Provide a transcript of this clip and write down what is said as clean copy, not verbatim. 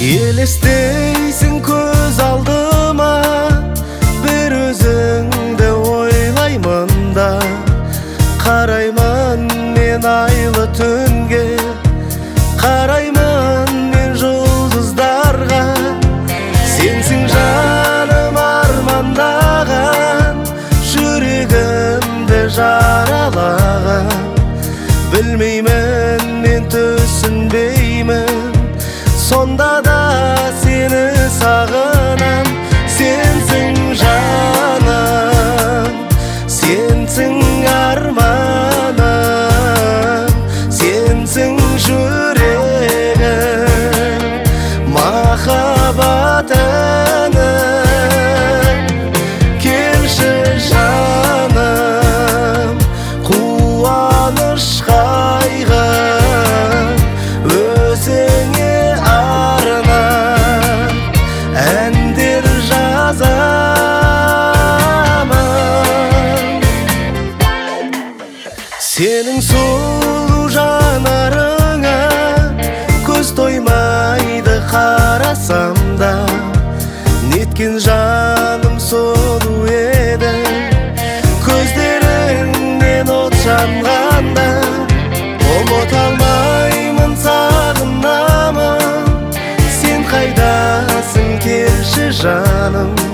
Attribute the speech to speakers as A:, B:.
A: Елестейсің көз алдыма, бір өзіңді ойлаймын да. Қараймын мен айлы түнге, қараймын мен жұлдыздарға. Сенсің жаным армандаған, жүрегімді жаралаған. Білмеймін мен түсінбеймін, сонда да сені сағынам. Сенсің жаным, сенсің арманым, сенсің жүрегім, махаббатым. Келші жаным, қуаныш қайғы өзіңе арнап әндер жазамын. Сенің сұлу жанарыңа көз тоймайды қарасам да. Неткен жаным сұлу еді, көздеріңнен от жанғанда. Ұмыта алмаймын, сағынамын, сен қайдасың, келші жаным.